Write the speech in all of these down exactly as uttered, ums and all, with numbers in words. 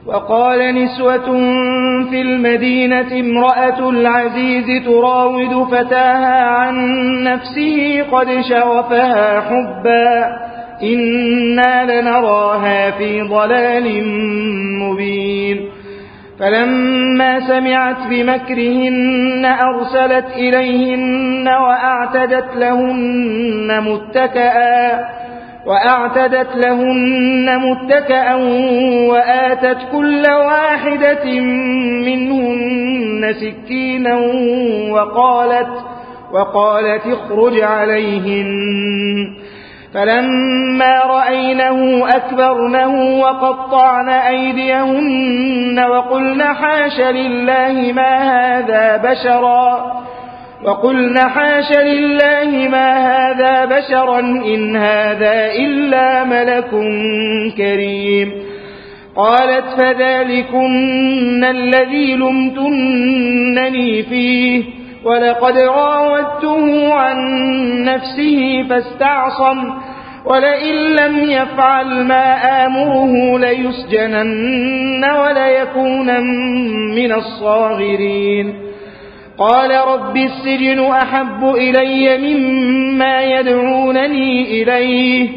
وقال نسوة في المدينة امرأة العزيز تراود فتاها عن نفسه قد شغفها حبا إنا لنراها في ضلال مبين. فلما سمعت بمكرهن أرسلت إليهن وأعتدت لهن متكئا وأعتدت لهن متكئا وآتت كل واحدة منهن سكينا وقالت وقالت اخرج عليهن. فلما رأينه أكبرنه وقطعن أيديهن وقلن حاش لله ما هذا بشرا وقلن حاش لله ما هذا بشرا إن هذا إلا ملك كريم. قالت فذلكن الذي لمتنني فيه ولقد راودته عن نفسه فاستعصم ولئن لم يفعل ما آمره ليسجنن وليكون من الصاغرين. قال رب السجن أحب إلي مما يدعونني إليه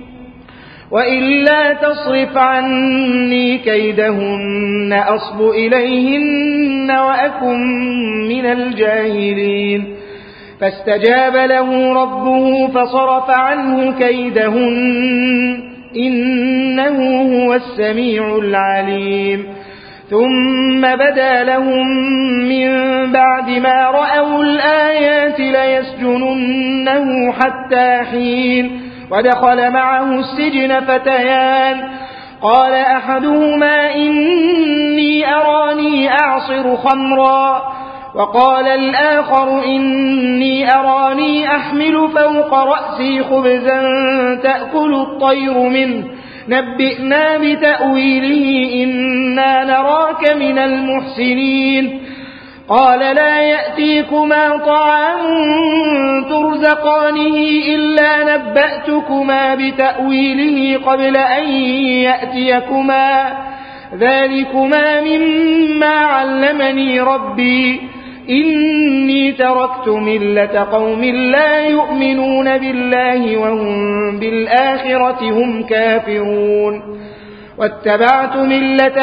وإلا تصرف عني كيدهن أصب إليهن وأكن من الجاهلين. فاستجاب له ربه فصرف عنه كيدهن إنه هو السميع العليم. ثم بدا لهم من بعد ما رأوا الآيات ليسجننه حتى حين. ودخل معه السجن فتيان قال أحدهما إني أراني أعصر خمرا وقال الآخر إني أراني أحمل فوق رأسي خبزا تأكل الطير منه نبئنا بتأويله إنا نراك من المحسنين. قال لا يأتيكما طعام ترزقانه إلا نبأتكما بتأويله قبل أن يأتيكما ذلكما مما علمني ربي إني تركت ملة قوم لا يؤمنون بالله وهم بالآخرة هم كافرون واتبعت ملة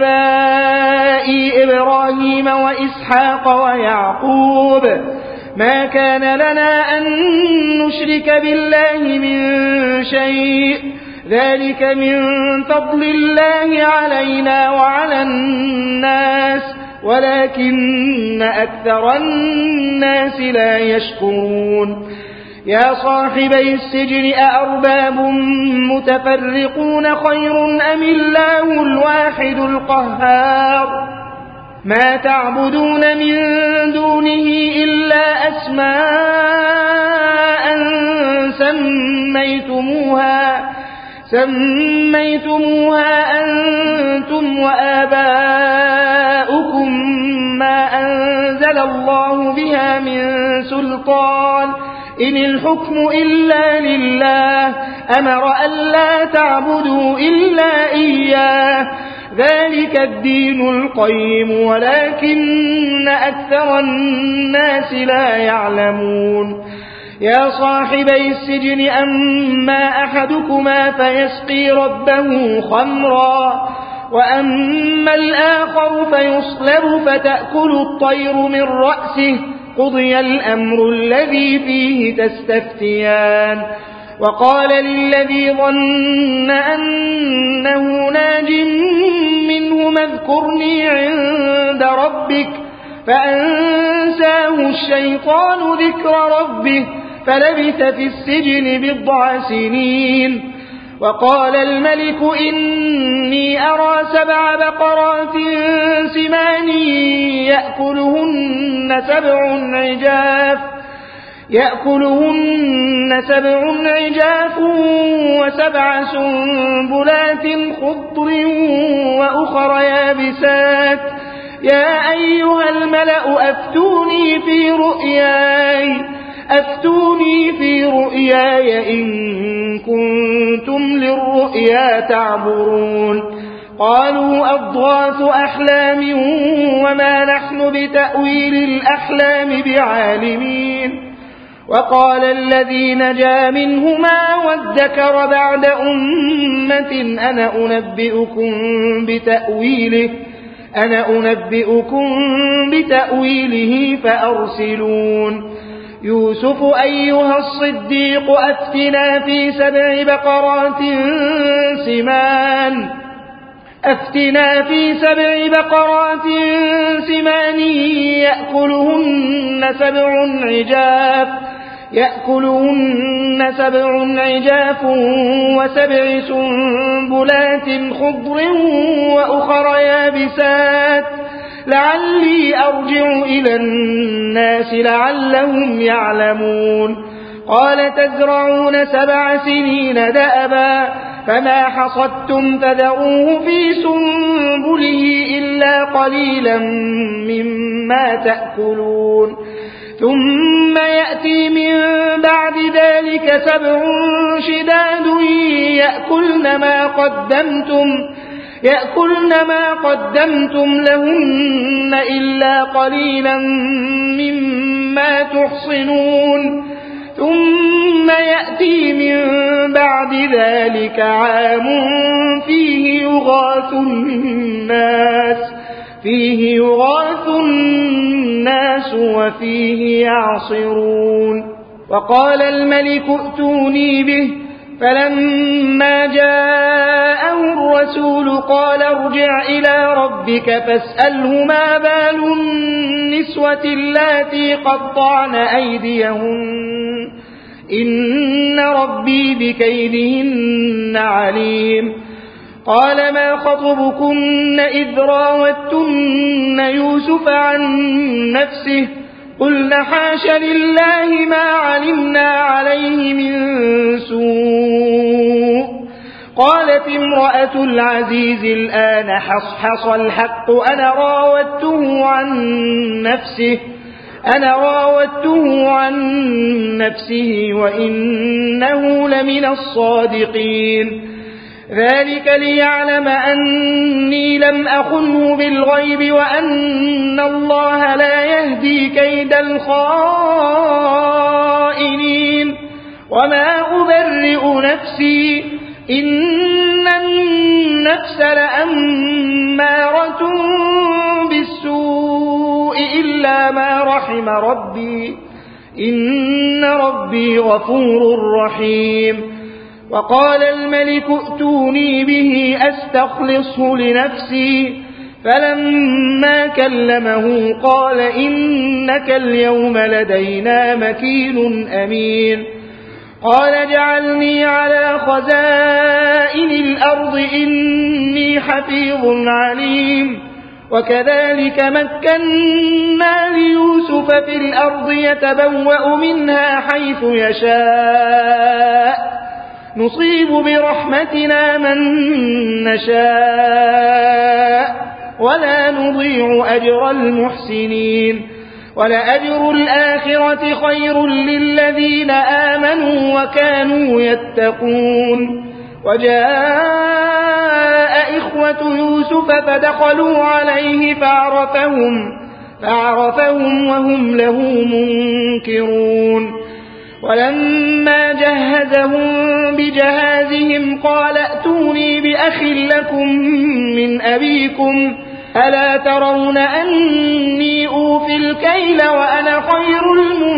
آبائي إبراهيم وإسحاق ويعقوب ما كان لنا أن نشرك بالله من شيء ذلك من فضل الله علينا وعلى الناس ولكن أكثر الناس لا يشكرون. يا صاحبي السجن أأرباب متفرقون خير أم الله الواحد القهار ما تعبدون من دونه إلا أسماء سميتموها سميتموها أنتم وآباؤكم ما أنزل الله بها من سلطان إن الحكم إلا لله أمر ألا تعبدوا إلا إياه ذلك الدين القيم ولكن أكثر الناس لا يعلمون. يا صاحبي السجن أما أحدكما فيسقي ربه خمرا وأما الآخر فيصلب فتأكل الطير من رأسه قضي الأمر الذي فيه تستفتيان. وقال للذي ظن أنه ناج منهما اذكرني عند ربك فأنساه الشيطان ذكر ربه فلبث في السجن بضع سنين. وقال الملك إني أرى سبع بقرات سمان يأكلهن سبع عجاف يأكلهن سبع عجاف وسبع سنبلات خضر وأخر يابسات يا أيها الملأ أفتوني في رؤياي أفتوني في رؤياي إن كنتم للرؤيا تعبرون. قالوا أضغاث أحلام وما نحن بتأويل الأحلام بعالمين. وقال الذي نجا منهما وادكر بعد أمة أنا أنبئكم بتأويله أنا أنبئكم بتأويله فأرسلون. يوسف أيها الصديق أفتنا في سبع بقرات سمان أفتنا في سبع بقرات سمان يأكلهن سبع عجاف يأكلهن سبع عجاف وسبع سنبلات خضر وأخر يابسات لعلي أرجع إلى الناس لعلهم يعلمون. قال تزرعون سبع سنين دأبا فما حصدتم فذروه في سنبله إلا قليلا مما تأكلون. ثم يأتي من بعد ذلك سبع شداد يأكلن ما قدمتم يأكلن ما قدمتم لهن إلا قليلا مما تحصنون. ثم يأتي من بعد ذلك عام فيه يغاث الناس فيه يغاث الناس وفيه يعصرون. وقال الملك ائتوني به فلما جاءه الرسول قال ارجع إلى ربك فاسأله ما بال النسوة اللاتي قطعن أيديهن إن ربي بكيدهن عليم. قال ما خطبكن إذ راوتن يوسف عن نفسه قلنا حاش لله ما علمنا عليه من سوء. قالت امرأة العزيز الآن حصحص الحق أنا راودته عن نفسه أنا راودته عن نفسه وإنه لمن الصادقين. ذلك ليعلم أني لم أخنه بالغيب وأن الله لا يهدي كيد الخائنين. وما أبرئ نفسي إن النفس لأمارة بالسوء إلا ما رحم ربي إن ربي غفور رحيم. وقال الملك ائتوني به أستخلصه لنفسي فلما كلمه قال إنك اليوم لدينا مكين أمين. قال اجعلني على خزائن الأرض إني حفيظ عليم. وكذلك مكنا ليوسف في الأرض يتبوأ منها حيث يشاء نصيب برحمتنا من نشاء ولا نضيع أجر المحسنين. ولأجر الآخرة خير للذين آمنوا وكانوا يتقون. وجاء إخوة يوسف فدخلوا عليه فعرفهم, فعرفهم وهم له منكرون. ولما جهزهم بجهازهم قال ائتوني بأخ لكم من أبيكم ألا ترون أني أوفي الكيل وأنا خير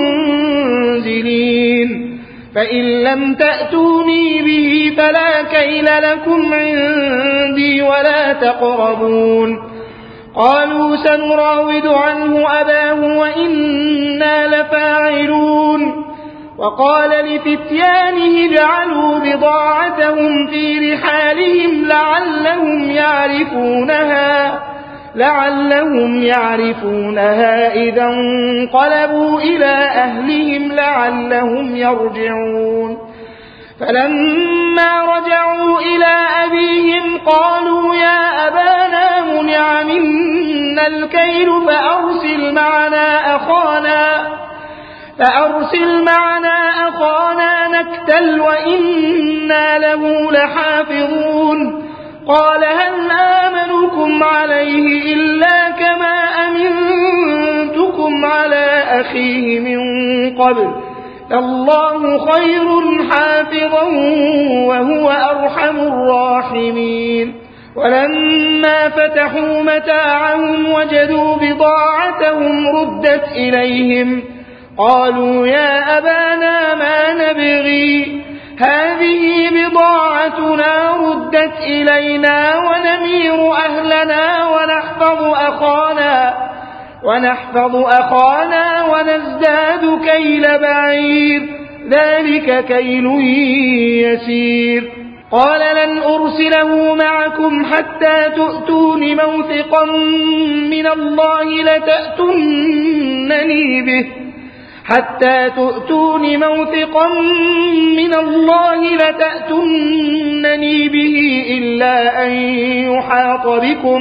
المنزلين. فإن لم تأتوني به فلا كيل لكم عندي ولا تقربون. قالوا سنراود عنه أباه وإنا لفاعلون. وقال لفتيانه اجعلوا بضاعتهم في رحالهم لعلهم يعرفونها لعلهم يعرفونها إذا انقلبوا إلى أهلهم لعلهم يرجعون. فلما رجعوا إلى أبيهم قالوا يا أبانا منع منا الكيل فأرسل معنا أخانا فأرسل معنا أخانا نكتل وإنا له لحافظون. قال هل آمنكم عليه إلا كما أمنتكم على أخيه من قبل الله خير حافظا وهو أرحم الراحمين ولما فتحوا متاعهم وجدوا بضاعتهم ردت إليهم قالوا يا أبانا ما نبغي هذه بضاعتنا ردت إلينا ونمير أهلنا ونحفظ أخانا ونحفظ أخانا ونزداد كيل بعير ذلك كيل يسير قال لن أرسله معكم حتى تؤتون موثقا من الله لتأتونني به حتى تؤتون موثقا من الله لتأتونني به إلا أن يحاط بكم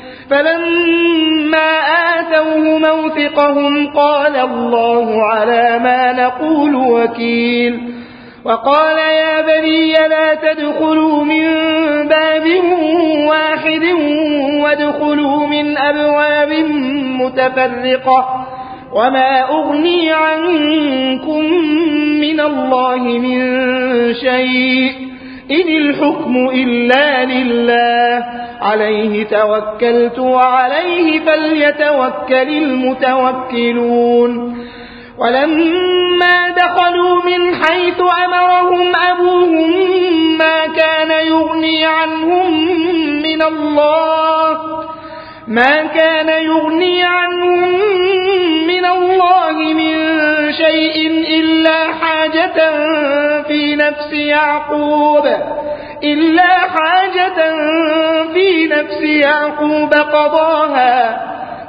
فلما آتوه موثقهم قال الله على ما نقول وكيل وقال يا بني لا تدخلوا من باب واحد وادخلوا من أبواب متفرقة وما أغني عنكم من الله من شيء إن الحكم إلا لله عليه توكلت وعليه فليتوكل المتوكلون ولما دخلوا من حيث أمرهم أبوهم ما كان يغني عنهم من الله ما كان يغني عنهم من الله من شيء إلا حاجة في نفس يعقوب إلا حاجة في نفس يعقوب قضاها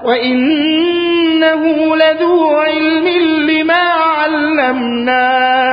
وإنه لذو علم لما علمناه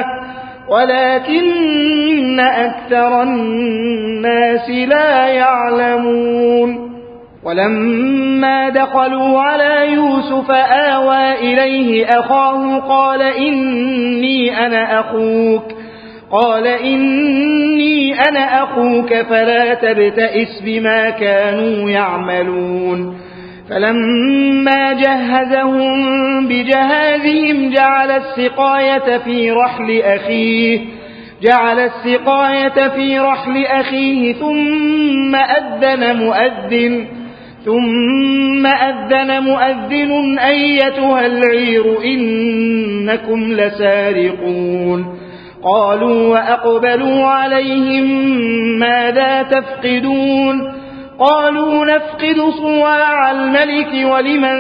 ولكن أكثر الناس لا يعلمون ولما دخلوا على يوسف آوى إليه أخاه قال إني أنا أخوك قال إني أنا أخوك فلا تبتئس بما كانوا يعملون فلما جهزهم بجهازهم جعل السقاية في رحل أخيه جعل السقاية في رحل أخيه ثم أذن مؤذن ثم أذن مؤذن أيتها العير إنكم لسارقون قالوا وأقبلوا عليهم ماذا تفقدون قالوا نفقد صواع الملك ولمن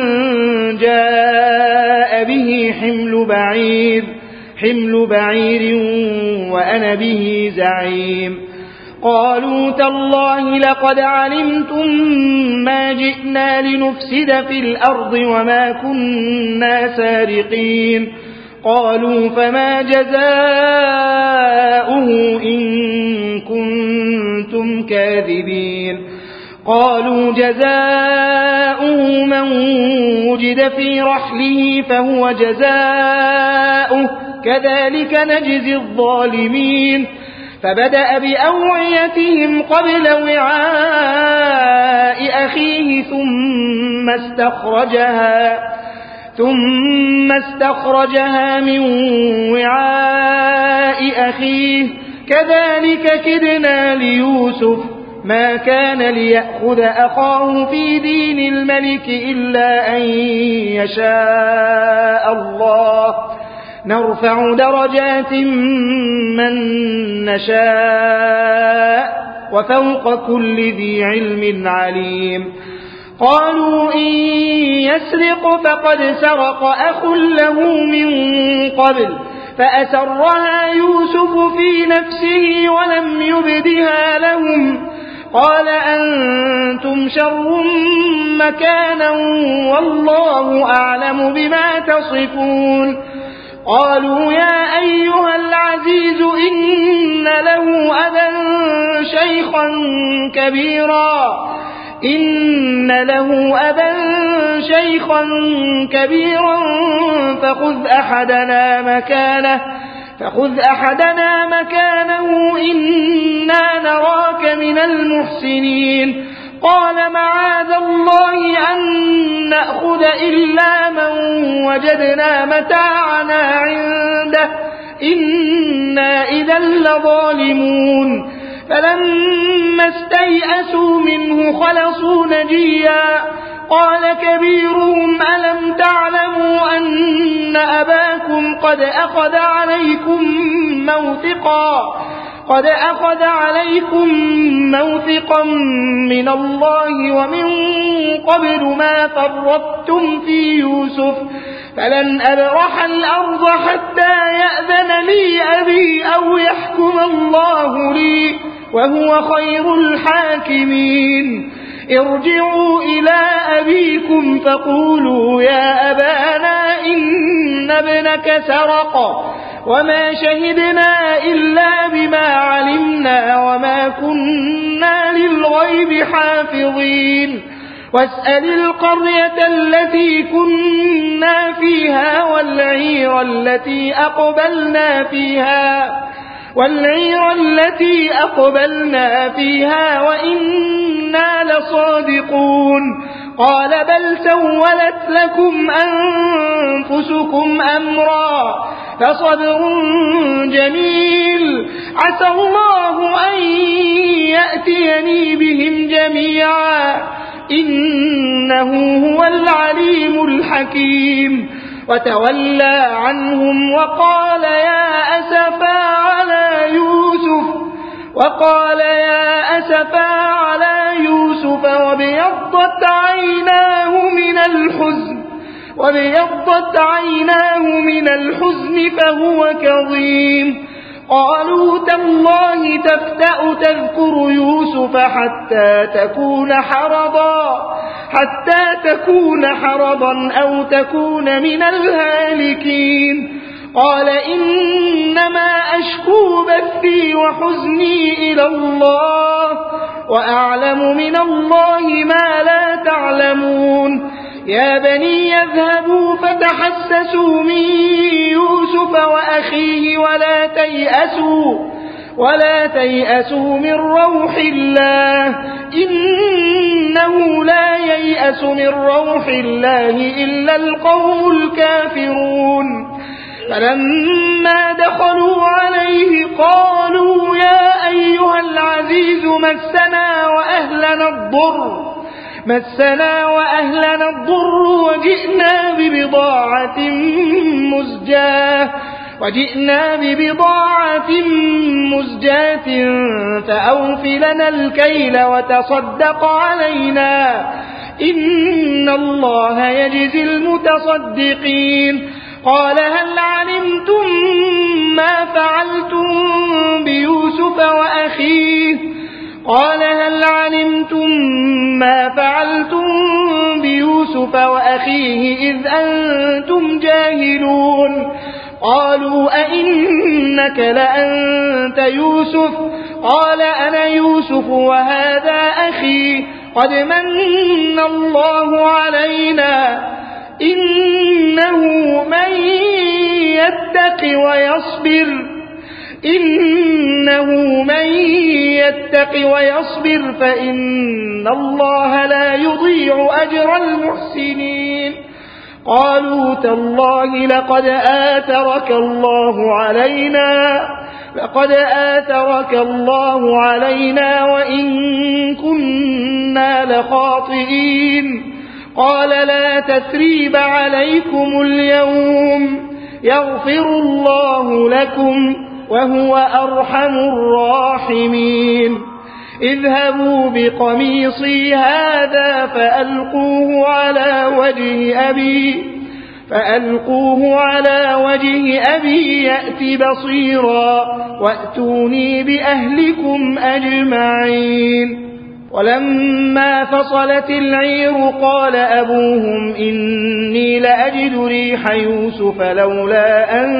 جاء به حمل بعير حمل بعير وأنا به زعيم قالوا تالله لقد علمتم ما جئنا لنفسد في الأرض وما كنا سارقين قالوا فما جزاؤه إن كنتم كاذبين قالوا جزاؤه من وجد في رحله فهو جزاؤه كذلك نجزي الظالمين فبدأ بأوعيتهم قبل وعاء أخيه ثم استخرجها ثم استخرجها من وعاء أخيه كذلك كدنا ليوسف ما كان ليأخذ أخاه في دين الملك إلا أن يشاء الله نرفع درجات من نشاء وفوق كل ذي علم عليم قالوا إن يسرق فقد سرق أخ له من قبل فأسرها يوسف في نفسه ولم يبدها لهم قال أنتم شر مكانا والله أعلم بما تصفون قالوا يا أيها العزيز إن له أبا شيخا كبيرا إن له أبا شيخا كبيرا فخذ أحدنا مكانه فخذ أحدنا مكانه إنا نراك من المحسنين قال معاذ الله أن نأخذ إلا من وجدنا متاعنا عنده إنا إذا لظالمون فلما استيئسوا منه خلصوا نجيا قال كبيرهم ألم تعلموا أن أباكم قد أخذ عليكم موثقا قد أخذ عليكم موثقا من الله ومن قبل ما فرطتم في يوسف فلن أبرح الأرض حتى يأذن لي أبي أو يحكم الله لي وهو خير الحاكمين ارجعوا إلى أبيكم فقولوا يا أبانا إن ابنك سرق وما شهدنا إلا بما علمنا وما كنا للغيب حافظين واسأل القرية التي كنا فيها والعير التي أقبلنا فيها والعير التي أقبلنا فيها وإنا لصادقون قال بل سولت لكم أنفسكم أمرا فصبر جميل عسى الله أن يأتيني بهم جميعا إنه هو العليم الحكيم وتولى عنهم وقال يا أسفا على يوسف وقال يا أسفا على يوسف وابيضت عيناه من الحزن وابيضت عيناه من الحزن فهو كظيم قالوا تالله تفتأ تذكر يوسف حتى تكون حرضا حتى تكون حرضا أو تكون من الهالكين قال إنما أشكو بثي وحزني إلى الله وأعلم من الله ما لا تعلمون يا بني يذهبوا فتحسسوا من يوسف وأخيه ولا تيأسوا ولا تيأسوا من روح الله إنه لا ييأس من روح الله إلا القوم الكافرون فلما دخلوا عليه قالوا يا أيها العزيز مسنا وأهلنا الضر مسنا وأهلنا الضر وجئنا ببضاعة مزجاة وجئنا ببضاعة مزجاة فأوف لنا الكيل وتصدق علينا إن الله يجزي المتصدقين قال هل علمتم ما فعلتم بيوسف وأخيه قال هل علمتم ما فعلتم بيوسف وأخيه إذ أنتم جاهلون قالوا أئنك لأنت يوسف قال أنا يوسف وهذا أخي قد من الله علينا إنه من يتق ويصبر إنه من يتق ويصبر فإن الله لا يضيع أجر المحسنين قالوا تالله لقد آثرك الله علينا لقد آثرك الله علينا وإن كنا لخاطئين قال لا تثريب عليكم اليوم يغفر الله لكم وهو أرحم الراحمين اذهبوا بقميصي هذا فألقوه على وجه أبي فألقوه على وجه أبي يأت بصيرا وأتوني بأهلكم أجمعين ولما فصلت العير قال أبوهم إني لأجد ريح يوسف لولا أن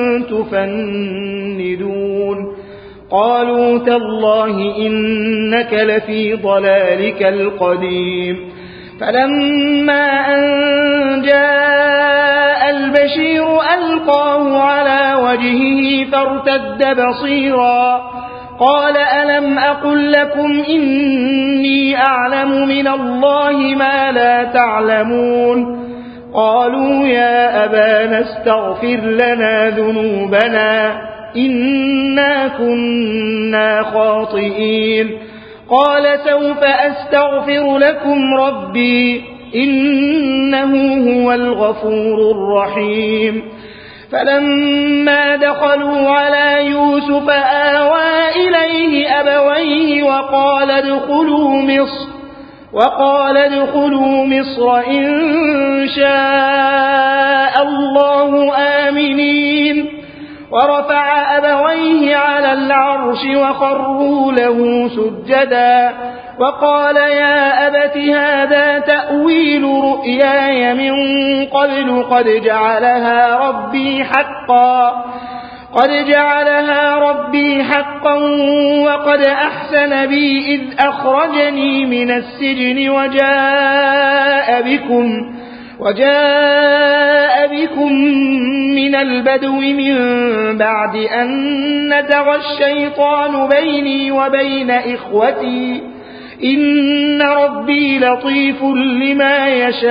تفندون قالوا تالله إنك لفي ضلالك القديم فلما أن جاء البيت البشير ألقاه على وجهه فارتد بصيرا قال ألم أقل لكم إني أعلم من الله ما لا تعلمون قالوا يا أبانا استغفر لنا ذنوبنا إنا كنا خاطئين قال سوف أستغفر لكم ربي إنه هو الغفور الرحيم فلما دخلوا على يوسف آوى إليه أبويه وقال ادخلوا مصر وقال ادخلوا مصر إن شاء الله آمنين ورفع أبويه على العرش وخروا له سجدا وقال يا أبت هذا تأويل رؤياي من قبل قد جعلها ربي حقا قد جعلها ربي حقا وقد أحسن بي إذ أخرجني من السجن وجاء بكم وجاء بكم من البدو من بعد أن نزغ الشيطان بيني وبين إخوتي إن ربي لطيف لما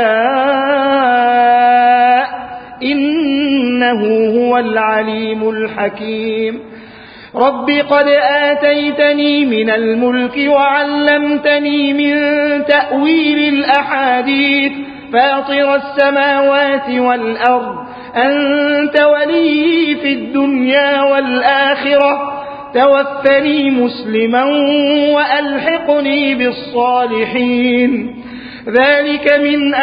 يشاء إنه هو العليم الحكيم رب قد آتيتني من الملك وعلمتني من تأويل الأحاديث فاطر السماوات والأرض أنت ولي في الدنيا والآخرة توفني مسلما وألحقني بالصالحين ذلك من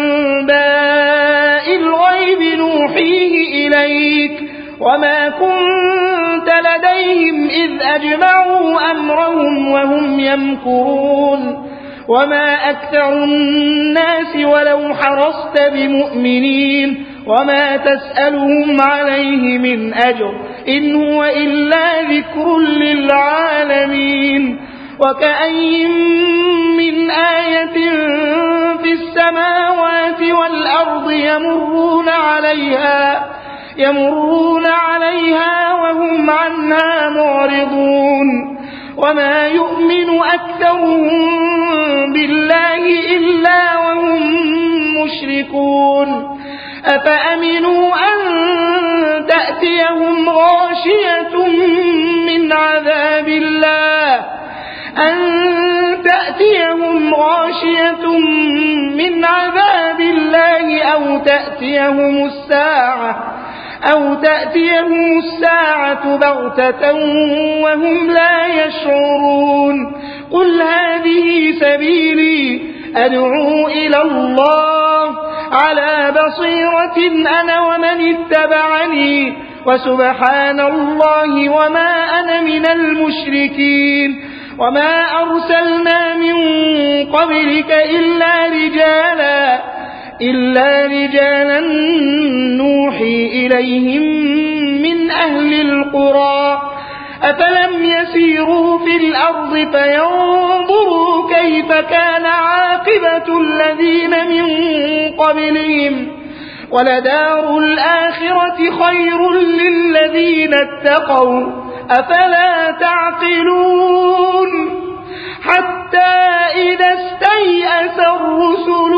أنباء الغيب نوحيه إليك وما كنت لديهم إذ أجمعوا أمرهم وهم يمكرون وما أكثر الناس ولو حرصت بمؤمنين وما تسألهم عليه من أجر إن هو إلا ذكر للعالمين وكأي من آية في السماوات والأرض يمرون عليها يمرون عليها وهم عنها معرضون وما يؤمن أكثرهم بالله إلا وهم مشركون أفأمنوا أن تأتيهم غاشية من عذاب الله أن تأتيهم غاشية من عذاب الله أو تأتيهم الساعة أو تأتيهم الساعة بغتة وهم لا يشعرون قل هذه سبيلي أدعو إلى الله على بصيرة أنا ومن اتبعني وسبحان الله وما أنا من المشركين وما أرسلنا من قبلك إلا رجالا إلا رجالا نوحي إليهم من أهل القرى أفلم يسيروا في الأرض فينظروا كيف كان عاقبة الذين من قبلهم ولدار الآخرة خير للذين اتقوا أفلا تعقلون حتى إذا استيأس الرسل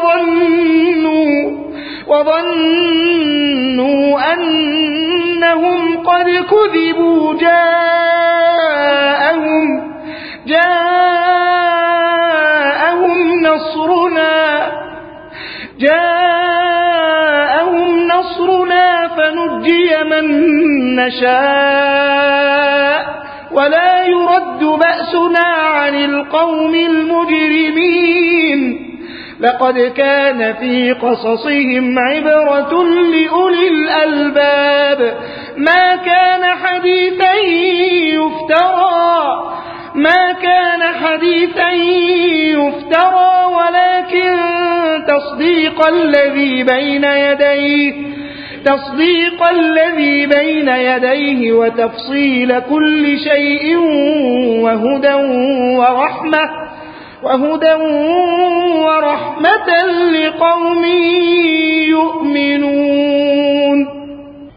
وظنوا وظنوا أنهم قد كذبوا جاءهم جاءهم نصرنا جاءهم نصرنا فنجي من نشاء ولا يرد بأسنا عن القوم المجرمين لقد كان في قصصهم عبرة لأولي الألباب ما كان حديثا يفترى ما كان حديثا يفترى ولكن تصديق الذي بين يديه تصديق الذي بين يديه وتفصيل كل شيء وهدى ورحمة وهدى ورحمة لقوم يؤمنون